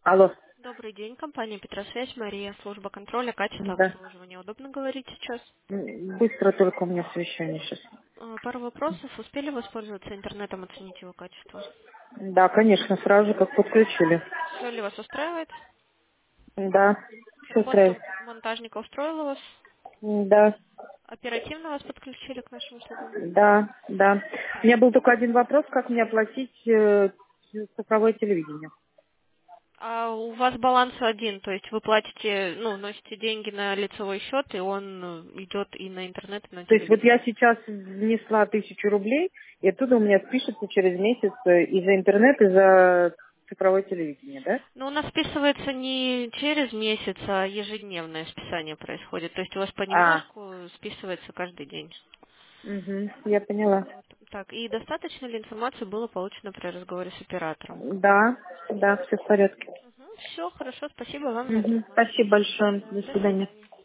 Алло. Добрый день, компания Петросвязь, Мария, служба контроля, качества Да. обслуживания. Удобно говорить сейчас? Быстро только у меня совещание сейчас. Пару вопросов. Успели воспользоваться интернетом, оценить его качество? Да, конечно, сразу же как подключили. Все ли вас устраивает? Да, все устраивает. Работа монтажника устроила вас? Да, Оперативно вас подключили к нашим услугам? да, да. У меня был только один вопрос, как мне оплатить цифровое телевидение. А у вас баланс один, то есть вы платите, носите деньги на лицевой счет, и он идет и на интернет, и на То есть вот телевизор. я сейчас внесла 1000 рублей, и оттуда у меня спишется через месяц и за интернет, и за цифровое телевидение, да? Но у нас списывается не через месяц, а ежедневное списание происходит. То есть у вас А, понемножку списывается каждый день. я поняла. Вот. Так, и достаточно ли информации было получено при разговоре с оператором? Да, да, все в порядке. Все, хорошо, спасибо вам за информацию. Спасибо большое. До До свидания. свидания.